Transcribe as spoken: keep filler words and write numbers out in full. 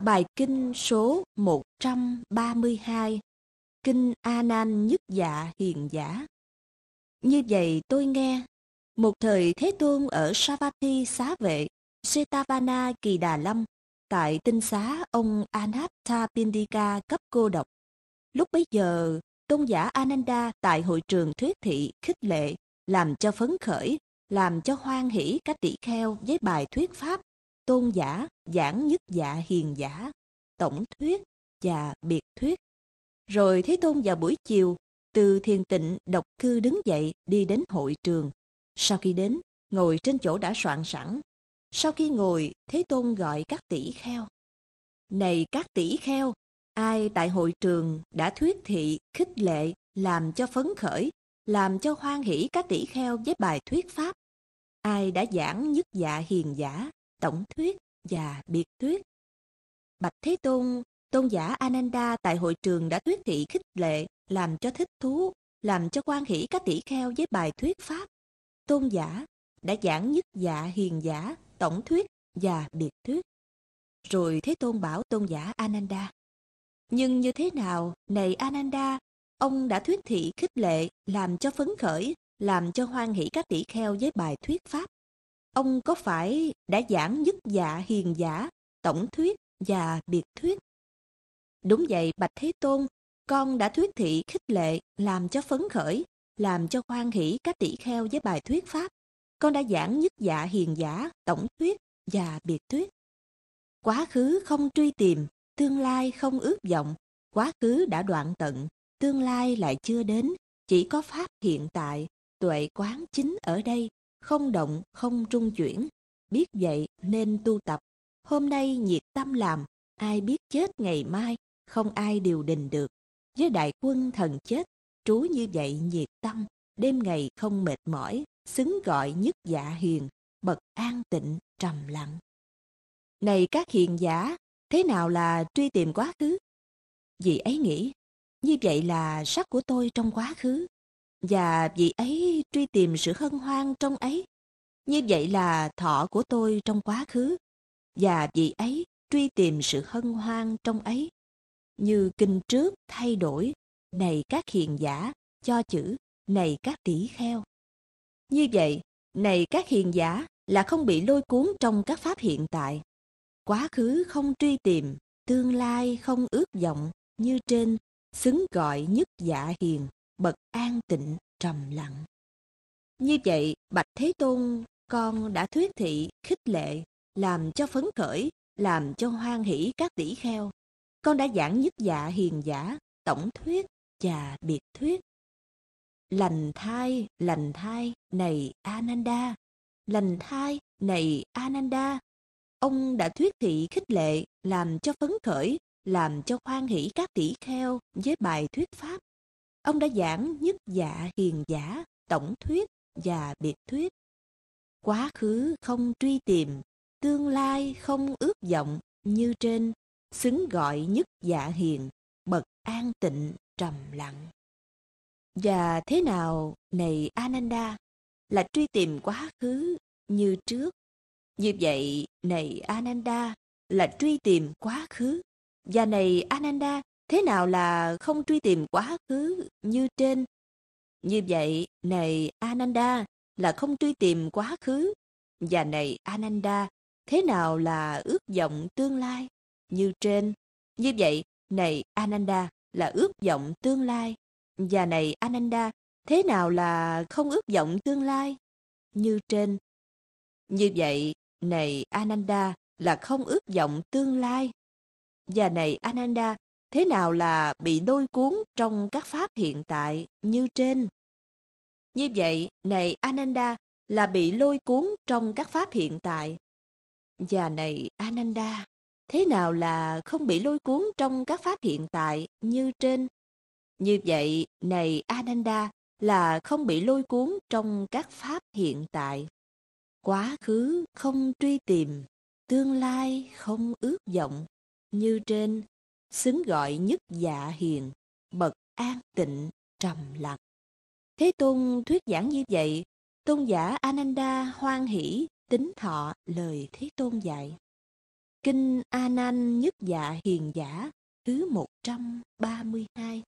Bài kinh số một trăm ba mươi hai, Kinh A Nan Nhất Dạ Hiền Giả. Như vậy tôi nghe, một thời Thế Tôn ở Savatthi Xá Vệ, Jetavana Kỳ Đà Lâm, tại tinh xá ông Anathapindika cấp cô độc. Lúc bấy giờ, tôn giả Ananda tại hội trường thuyết thị khích lệ, làm cho phấn khởi, làm cho hoan hỷ các tỷ kheo với bài thuyết pháp, tôn giả, giảng nhất dạ hiền giả, tổng thuyết và biệt thuyết. Rồi Thế Tôn vào buổi chiều, từ thiền tịnh độc cư đứng dậy đi đến hội trường. Sau khi đến, ngồi trên chỗ đã soạn sẵn. Sau khi ngồi, Thế Tôn gọi các tỷ kheo. Này các tỷ kheo, ai tại hội trường đã thuyết thị, khích lệ, làm cho phấn khởi, làm cho hoan hỷ các tỷ kheo với bài thuyết pháp? Ai đã giảng nhất dạ hiền giả, tổng thuyết và biệt thuyết? Bạch Thế Tôn, tôn giả Ananda tại hội trường đã thuyết thị khích lệ, làm cho thích thú, làm cho hoan hỷ các tỷ kheo với bài thuyết pháp. Tôn giả đã giảng nhất dạ hiền giả, tổng thuyết và biệt thuyết. Rồi Thế Tôn bảo tôn giả Ananda: nhưng như thế nào, này Ananda, ông đã thuyết thị khích lệ, làm cho phấn khởi, làm cho hoan hỷ các tỷ kheo với bài thuyết pháp? Ông có phải đã giảng nhất dạ hiền giả, tổng thuyết và biệt thuyết? Đúng vậy, bạch Thế Tôn, con đã thuyết thị khích lệ, làm cho phấn khởi, làm cho hoan hỷ các tỷ kheo với bài thuyết pháp. Con đã giảng nhất dạ hiền giả, tổng thuyết và biệt thuyết. Quá khứ không truy tìm, tương lai không ước vọng. Quá khứ đã đoạn tận, tương lai lại chưa đến. Chỉ có pháp hiện tại, tuệ quán chính ở đây, không động, không trung chuyển. Biết vậy nên tu tập. Hôm nay nhiệt tâm làm, ai biết chết ngày mai, không ai điều đình được. Với đại quân thần chết, trú như vậy nhiệt tâm, đêm ngày không mệt mỏi, xứng gọi nhất dạ hiền, bậc an tịnh trầm lặng. Này các hiền giả, thế nào là truy tìm quá khứ? Vị ấy nghĩ, như vậy là sắc của tôi trong quá khứ, và vị ấy truy tìm sự hân hoan trong ấy. Như vậy là thọ của tôi trong quá khứ, và vị ấy truy tìm sự hân hoan trong ấy. Như kinh trước thay đổi, này các hiền giả, cho chữ, này các tỷ kheo. Như vậy, này các hiền giả, là không bị lôi cuốn trong các pháp hiện tại. Quá khứ không truy tìm, tương lai không ước vọng, như trên, xứng gọi nhất dạ hiền, bậc an tịnh trầm lặng. Như vậy, bạch Thế Tôn, con đã thuyết thị khích lệ, làm cho phấn khởi, làm cho hoan hỷ các tỷ kheo. Con đã giảng nhất dạ hiền giả, tổng thuyết và biệt thuyết. Lành thai, lành thai, này Ananda, lành thai, này Ananda. Ông đã thuyết thị khích lệ, làm cho phấn khởi, làm cho hoan hỷ các tỷ kheo với bài thuyết pháp. Ông đã giảng nhất dạ hiền giả, tổng thuyết và biệt thuyết. Quá khứ không truy tìm, tương lai không ước vọng, như trên, xứng gọi nhất dạ hiền, bậc an tịnh trầm lặng. Và thế nào, này Ananda, là truy tìm quá khứ như trước? Như vậy, này Ananda, là truy tìm quá khứ. Và này Ananda, thế nào là không truy tìm quá khứ như trên? Như vậy, này Ananda, là không truy tìm quá khứ. Và này Ananda, thế nào là ước vọng tương lai như trên? Như vậy, này Ananda, là ước vọng tương lai. Và này Ananda, thế nào là không ước vọng tương lai như trên? Như vậy, này Ananda, là không ước vọng tương lai. Và này Ananda, thế nào là bị lôi cuốn trong các pháp hiện tại như trên? Như vậy, này Ananda, là bị lôi cuốn trong các pháp hiện tại. Và này Ananda, thế nào là không bị lôi cuốn trong các pháp hiện tại như trên? Như vậy, này Ananda, là không bị lôi cuốn trong các pháp hiện tại. Quá khứ không truy tìm, tương lai không ước vọng, như trên, xứng gọi nhất dạ hiền, bậc an tịnh trầm lặng. Thế Tôn thuyết giảng như vậy, tôn giả Ananda hoan hỷ, tín thọ lời Thế Tôn dạy. Kinh A Nan Nhất Dạ Hiền Giả thứ một trăm ba mươi hai.